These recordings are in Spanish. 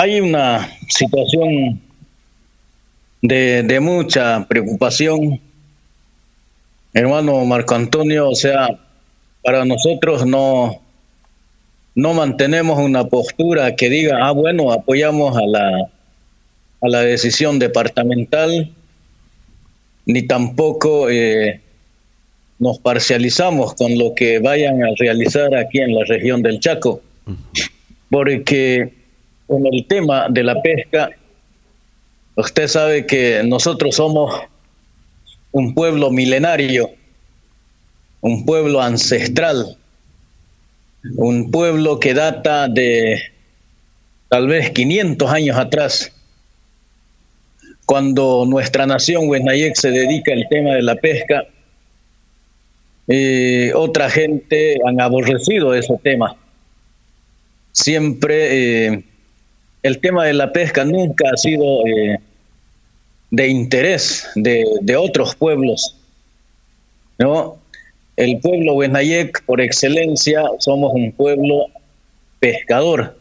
Hay una situación de mucha preocupación, hermano Marco Antonio. O sea, para nosotros no mantenemos una postura que diga, bueno, apoyamos a la decisión departamental, ni tampoco nos parcializamos con lo que vayan a realizar aquí en la región del Chaco, porque en el tema de la pesca, usted sabe que nosotros somos un pueblo milenario, un pueblo ancestral, un pueblo que data de tal vez 500 años atrás, cuando nuestra nación Huesnayek se dedica al tema de la pesca. Otra gente han aborrecido ese tema. Siempre el tema de la pesca nunca ha sido de interés de otros pueblos, ¿no? El pueblo Huesnayek, por excelencia, somos un pueblo pescador.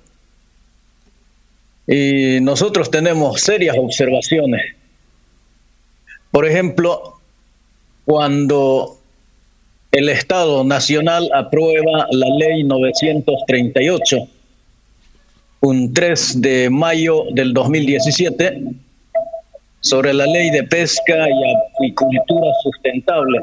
Y nosotros tenemos serias observaciones. Por ejemplo, cuando el Estado Nacional aprueba la Ley 938, un 3 de mayo del 2017, sobre la Ley de Pesca y Acuicultura Sustentable.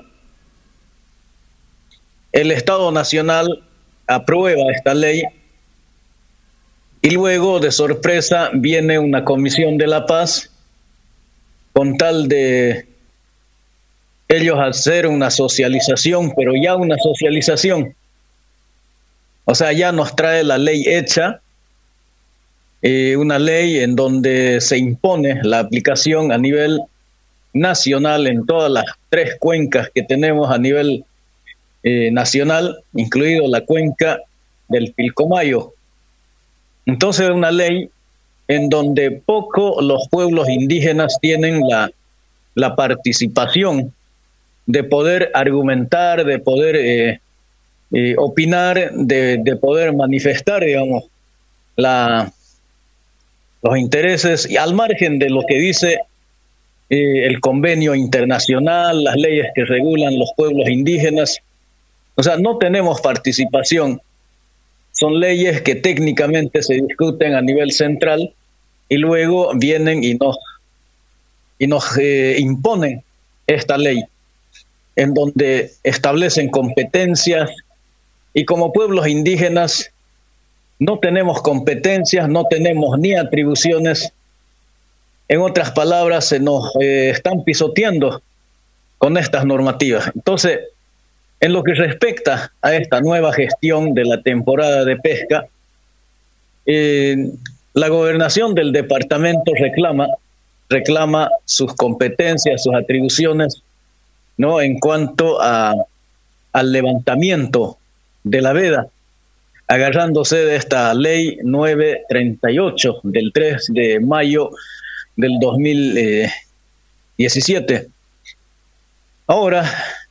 El Estado Nacional aprueba esta ley y luego, de sorpresa, viene una Comisión de la Paz con tal de ellos hacer una socialización, pero ya una socialización. O sea, ya nos trae la ley hecha, una ley en donde se impone la aplicación a nivel nacional en todas las 3 cuencas que tenemos a nivel nacional, incluido la cuenca del Pilcomayo. Entonces, una ley en donde poco los pueblos indígenas tienen la participación de poder argumentar, de poder opinar, de poder manifestar, digamos, los intereses, y al margen de lo que dice el convenio internacional, las leyes que regulan los pueblos indígenas. O sea, no tenemos participación. Son leyes que técnicamente se discuten a nivel central y luego vienen y nos imponen esta ley, en donde establecen competencias, y como pueblos indígenas no tenemos competencias, no tenemos ni atribuciones. En otras palabras, se nos están pisoteando con estas normativas. Entonces, en lo que respecta a esta nueva gestión de la temporada de pesca, la gobernación del departamento reclama sus competencias, sus atribuciones, ¿no?, en cuanto al levantamiento de la veda, agarrándose de esta ley 938 del 3 de mayo del 2017. Ahora,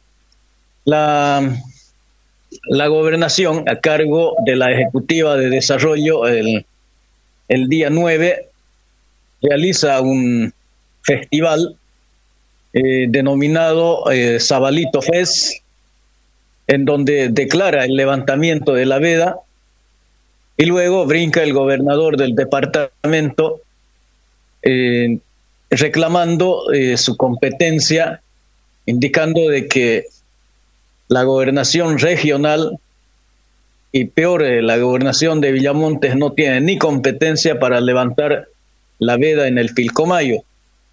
la gobernación, a cargo de la Ejecutiva de Desarrollo, el día 9, realiza un festival denominado Sabalito Fest, en donde declara el levantamiento de la veda, y luego brinca el gobernador del departamento reclamando su competencia, indicando de que la gobernación regional, y peor, la gobernación de Villamontes, no tiene ni competencia para levantar la veda en el Pilcomayo.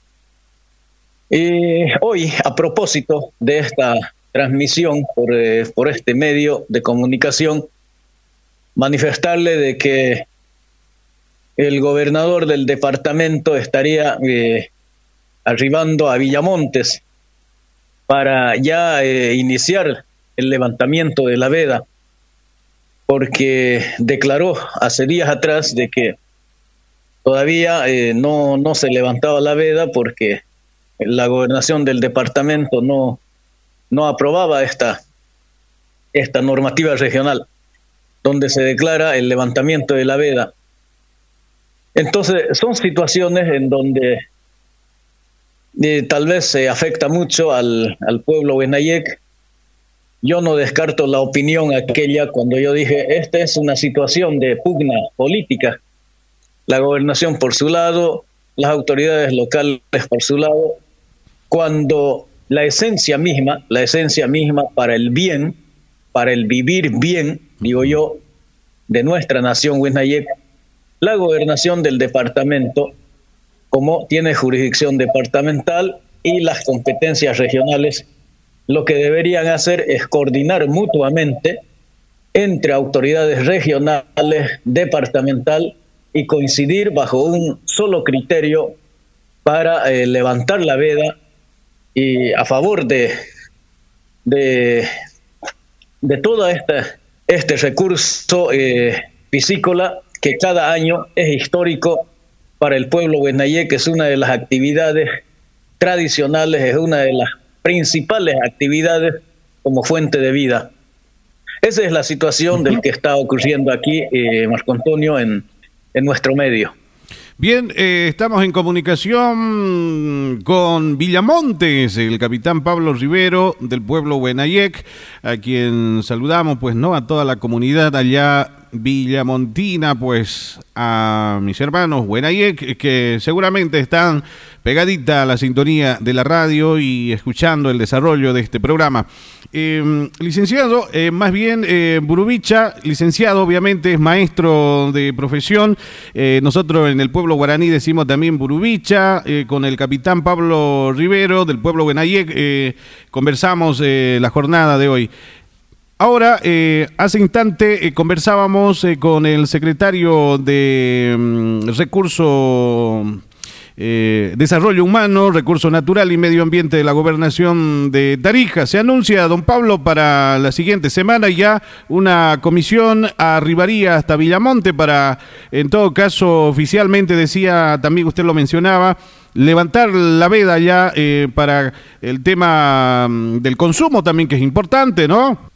Hoy, a propósito de esta transmisión por este medio de comunicación, manifestarle de que el gobernador del departamento estaría arribando a Villamontes para ya iniciar el levantamiento de la veda, porque declaró hace días atrás de que todavía no se levantaba la veda porque la gobernación del departamento no aprobaba esta normativa regional donde se declara el levantamiento de la veda. Entonces, son situaciones en donde tal vez se afecta mucho al pueblo Huenayec. Yo no descarto la opinión aquella cuando yo dije, esta es una situación de pugna política. La gobernación por su lado, las autoridades locales por su lado, cuando la esencia misma para el bien, para el vivir bien, digo yo, de nuestra nación Huenayec, la gobernación del departamento, como tiene jurisdicción departamental y las competencias regionales, lo que deberían hacer es coordinar mutuamente entre autoridades regionales, departamental, y coincidir bajo un solo criterio para levantar la veda y a favor de todo este recurso piscícola que cada año es histórico para el pueblo Huenayec, que es una de las actividades tradicionales, es una de las principales actividades como fuente de vida. Esa es la situación del que está ocurriendo aquí, Marco Antonio, en nuestro medio. Bien, estamos en comunicación con Villamontes, el capitán Pablo Rivero del pueblo Huenayec, a quien saludamos, pues, ¿no?, a toda la comunidad allá villamontina, pues, a mis hermanos Huenayec, que seguramente están pegadita a la sintonía de la radio y escuchando el desarrollo de este programa. Licenciado, más bien Burubicha, licenciado obviamente, es maestro de profesión. Nosotros en el pueblo guaraní decimos también Burubicha. Con el capitán Pablo Rivero del pueblo Huenayec conversamos la jornada de hoy. Ahora, hace instante conversábamos con el secretario de Desarrollo Humano, Recurso Natural y Medio Ambiente de la Gobernación de Tarija. Se anuncia, don Pablo, para la siguiente semana ya una comisión arribaría hasta Villamonte para, en todo caso, oficialmente, decía, también usted lo mencionaba, levantar la veda ya para el tema del consumo también, que es importante, ¿no?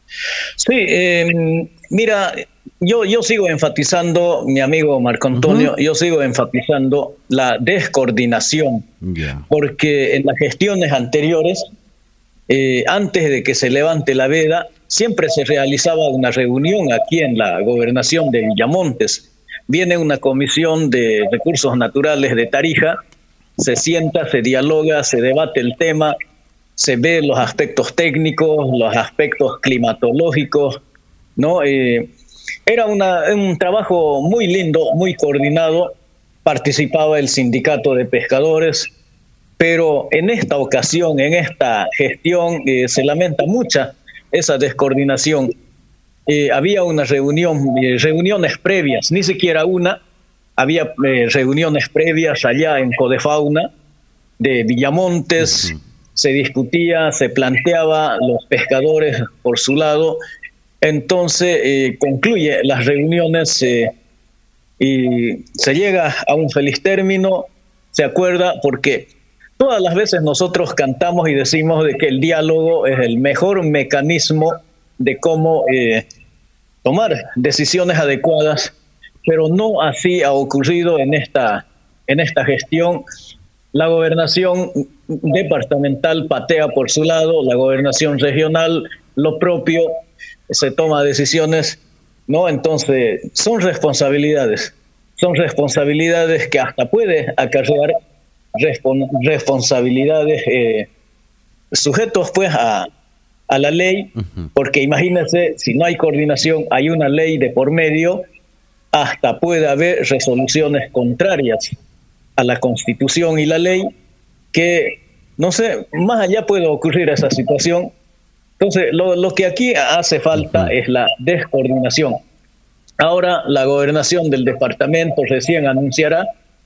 Sí, mira, yo sigo enfatizando, mi amigo Marco Antonio, yo sigo enfatizando la descoordinación, porque en las gestiones anteriores, antes de que se levante la veda, siempre se realizaba una reunión aquí en la gobernación de Villamontes. Viene una comisión de recursos naturales de Tarija, se sienta, se dialoga, se debate el tema, se ve los aspectos técnicos, los aspectos climatológicos, ¿no? Era un trabajo muy lindo, muy coordinado. Participaba el sindicato de pescadores, pero en esta ocasión, en esta gestión, se lamenta mucha esa descoordinación. Había una reuniones previas, ni siquiera una, había reuniones previas allá en Codefauna de Villamontes. Se discutía, se planteaba, los pescadores por su lado. Entonces concluye las reuniones y se llega a un feliz término, se acuerda, porque todas las veces nosotros cantamos y decimos de que el diálogo es el mejor mecanismo de cómo tomar decisiones adecuadas, pero no así ha ocurrido en esta gestión. La gobernación departamental patea por su lado, la gobernación regional lo propio, se toma decisiones, ¿no? Entonces son responsabilidades que hasta puede acarrear responsabilidades sujetos pues a la ley, porque imagínense, si no hay coordinación, hay una ley de por medio, hasta puede haber resoluciones contrarias a la Constitución y la ley, que, no sé, más allá puede ocurrir esa situación. Entonces, lo que aquí hace falta es la descoordinación. Ahora, la gobernación del departamento recién anunciará,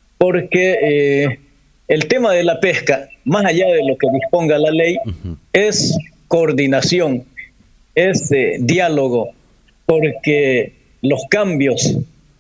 porque el tema de la pesca, más allá de lo que disponga la ley, es coordinación, es diálogo, porque los cambios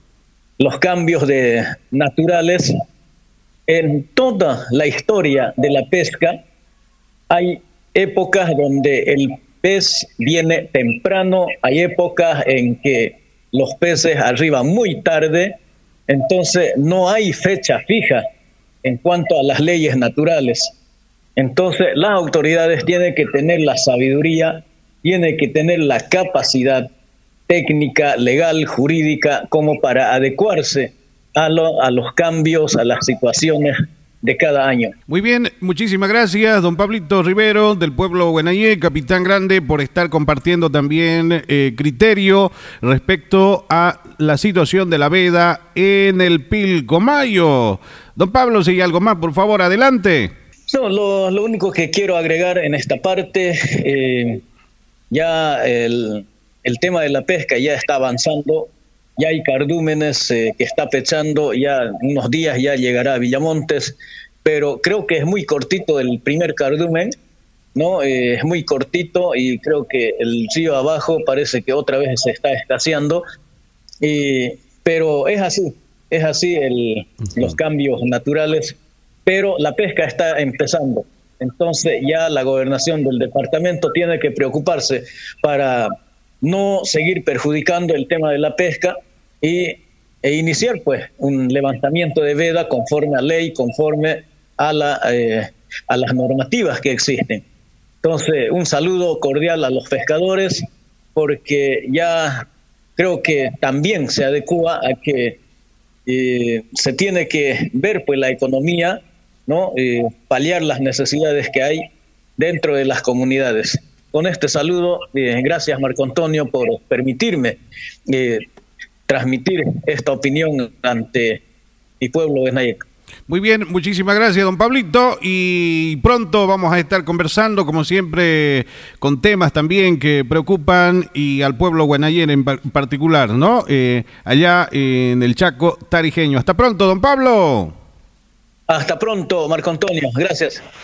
naturales en toda la historia de la pesca, hay épocas donde el pez viene temprano, hay épocas en que los peces arriban muy tarde, Entonces, no hay fecha fija en cuanto a las leyes naturales. Entonces, las autoridades tienen que tener la sabiduría, tienen que tener la capacidad técnica, legal, jurídica, como para adecuarse a los cambios, a las situaciones de cada año. Muy bien, muchísimas gracias, don Pablito Rivero, del pueblo Huenayé, capitán grande, por estar compartiendo también criterio respecto a la situación de la veda en el Pilcomayo. Don Pablo, si hay algo más, por favor, adelante. No, lo único que quiero agregar en esta parte, ya el tema de la pesca ya está avanzando, ya hay cardúmenes que está pechando, ya unos días ya llegará a Villamontes, pero creo que es muy cortito el primer cardumen, ¿no? Es muy cortito y creo que el río abajo parece que otra vez se está escaseando, pero es así los cambios naturales, pero la pesca está empezando. Entonces ya la gobernación del departamento tiene que preocuparse para no seguir perjudicando el tema de la pesca e iniciar pues un levantamiento de veda conforme a ley, conforme a las normativas que existen. Entonces, un saludo cordial a los pescadores, porque ya creo que también se adecua a que se tiene que ver pues la economía, ¿no? Paliar las necesidades que hay dentro de las comunidades. Con este saludo, gracias Marco Antonio por permitirme transmitir esta opinión ante mi pueblo de Nayec. Muy bien, muchísimas gracias, don Pablito, y pronto vamos a estar conversando, como siempre, con temas también que preocupan y al pueblo guanayer en particular, ¿no? Allá en el Chaco tarijeño. Hasta pronto, don Pablo. Hasta pronto, Marco Antonio. Gracias.